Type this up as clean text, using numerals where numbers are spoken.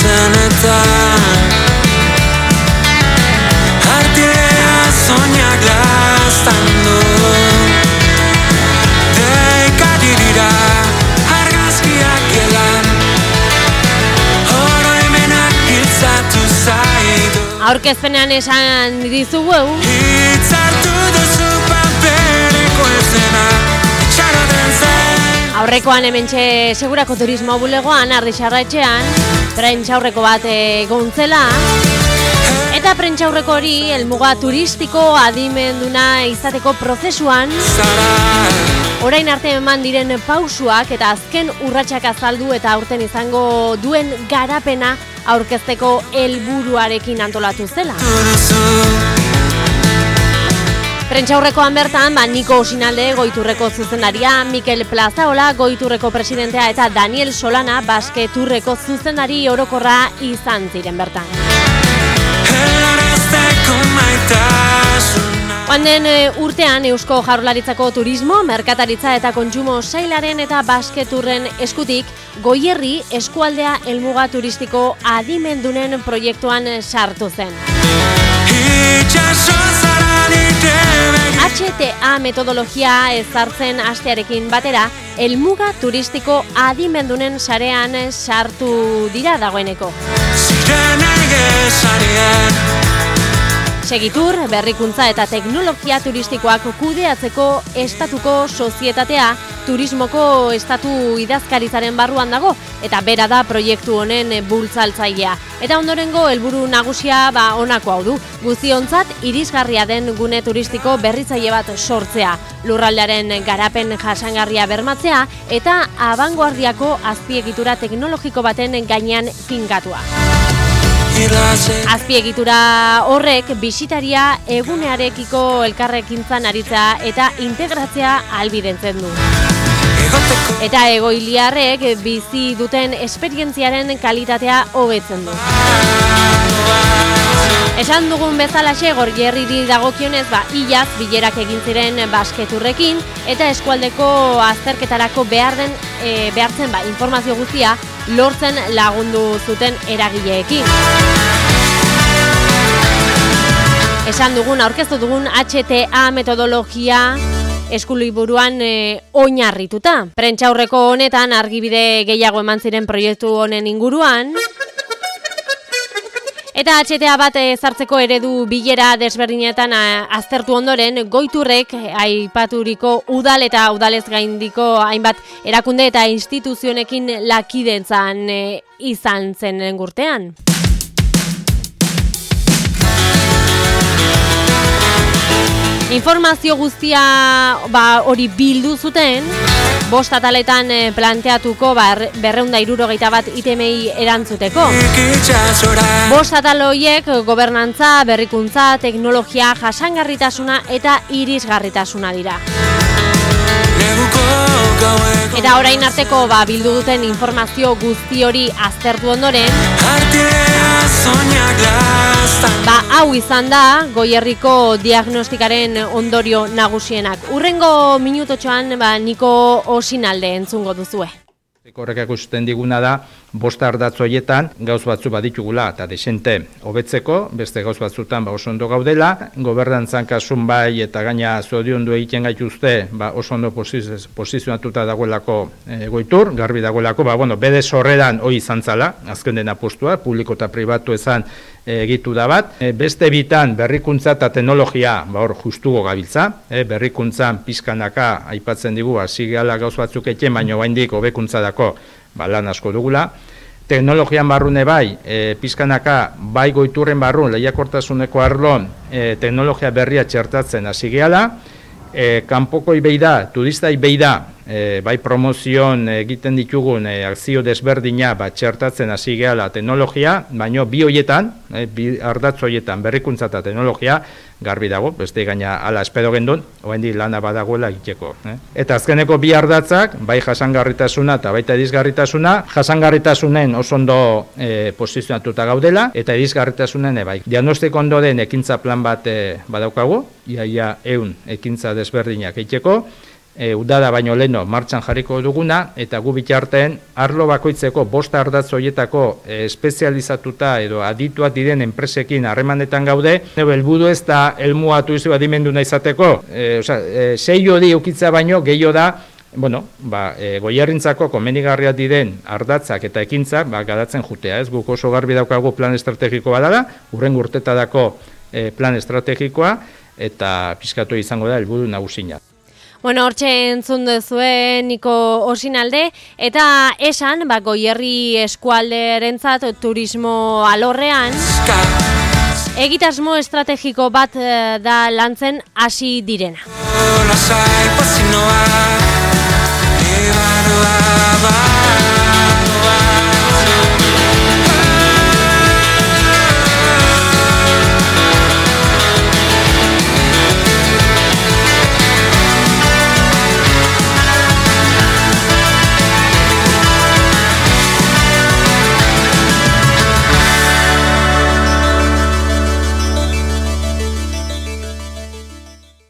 zenetan artea soñak laztandu deikari dira argazkiak gelan oroimenak giltzatu zaidu Aurkezpenean esan dizugu hitzartu duzu papereko esena itxaroten zen aurrekoan hementxe Segurako Turismo bulegoan Ardixarraetxean prentxaurreko bat gontzela eta prentxaurreko hori helmuga turistiko adimenduna izateko prozesuan orain arte eman diren pausuak eta azken urratsak azaldu eta aurten izango duen garapena aurkezteko helburuarekin antolatu zela. Prentxaurrekoan bertan, Niko Osinalde Goiturreko zuzendaria, Mikel Plazaola Goiturreko presidentea eta Daniel Solana Basketurreko zuzendari orokorra izan ziren bertan. Joan urtean Eusko Jaurlaritzako Turismo, Merkataritza eta Kontsumo Sailaren eta Basketurren eskutik Goierri eskualdea helmuga turistiko adimendunen proiektuan sartu zen. HTA metodologia ezartzen hastearekin batera, helmuga turistiko adimendunen sarean sartu dira dagoeneko. Segitur, berrikuntza eta teknologia turistikoak kudeatzeko estatuko sozietatea turismoko estatu idazkaritzaren barruan dago eta bera da proiektu honen bultzatzailea. Eta ondorengo helburu nagusia honako hau du, guztiontzat irisgarria den gune turistiko berritzaile bat sortzea, lurraldearen garapen jasangarria bermatzea eta abangoardiako azpiegitura teknologiko baten gainean finkatua. Azpiegitura horrek bisitaria egunearekiko elkarrekintzan aritzea eta integratzea ahalbidetzen du. Eta egoiliarrek bizi duten esperientziaren kalitatea hobetzen du. Esan dugun bezalaxe Goierriri dagokionez ilaz bilerak egin ziren Basketurrekin eta eskualdeko azterketarako behartzen informazio guztia lortzen lagundu zuten eragileekin. Esan dugun, aurkeztu dugun HTA metodologia eskuliburuan oinarrituta. Prentxaurreko honetan argibide gehiago eman ziren proiektu honen inguruan. Eta HTA bat ezartzeko eredu bilera desberdinetan aztertu ondoren, Goiturrek aipaturiko udal eta udalez gaindiko hainbat erakunde eta instituzionekin lakidetzan izan zen urtean. Informazio guztia hori bildu zuten, 5 ataletan planteatuko 261 itemei erantzuteko. 5 atal horiek gobernantza, berrikuntza, teknologia, jasangarritasuna eta irisgarritasuna dira. Eta orain arteko bildu duten informazio guzti hori aztertu ondoren, hau izan da Goierriko diagnostikaren ondorio nagusienak. Urrengo minutotxoan Niko Osinalde entzungo duzue. Horrek ikusten diguna da, 5 ardatz horietan gauz batzu baditugula eta desente hobetzeko, beste gauz batzutan oso ondo gaudela, gobernantzan kasun eta gaina zoriondu egiten gaituzte oso ondo posizionatuta dagoelako Goitur, garbi dagoelako, bede sorreran hori izan zala, azken den apostua, publiko eta pribatu ezan egitu da bat. Beste bitan berrikuntza eta teknologia hor justugo gabiltza, berrikuntzan pizkanaka aipatzen digu, hasi gehala gauz batzuk eten, baina oraindik hobekuntza dako lan asko dugula. Teknologian barrune pizkanaka Goiturren barrun, lehiakortasuneko arlon, teknologia berria txertatzen hasi gehala, kanpoko ibeida, turista ibeida, promozion egiten ditugun akzio desberdina txertatzen hasi gehala teknologia, baina bi horietan, bi ardatz horietan berrikuntza eta teknologia, garbi dago, beste gaina ala espero gendun, oraindik lana badagoela egiteko. Eta azkeneko bi ardatzak, jasangarritasuna eta baita irisgarritasuna, jasangarritasunen oso ondo posizionatuta gaudela, eta irisgarritasunen diagnostiko ondoren ekintza plan bat badaukagu, iaia 100 ekintza desberdinak egiteko, udada baino leno martxan jarriko duguna, eta gu bitartean arlo bakoitzeko 5 ardatz horietako espezializatuta edo adituak diren enpresekin harremanetan gaude. Helburu ez da helmua turizmo adimendu izateko, 6 hori ukitza baino gehiago da, Goierrintzako komenigarriak diren ardatzak eta ekintzak garatzen jutea, ez? Guk oso garbi daukagu plan estrategiko badala, hurrengo urtetadako plan estrategikoa, eta pizkatu izango da helburu nagusina. Hortxe entzun duzue Niko Osinalde, eta esan, Goierri eskualderentzat turismo alorrean, egitasmo estrategiko bat da lantzen hasi direna. Lasai, pozinoa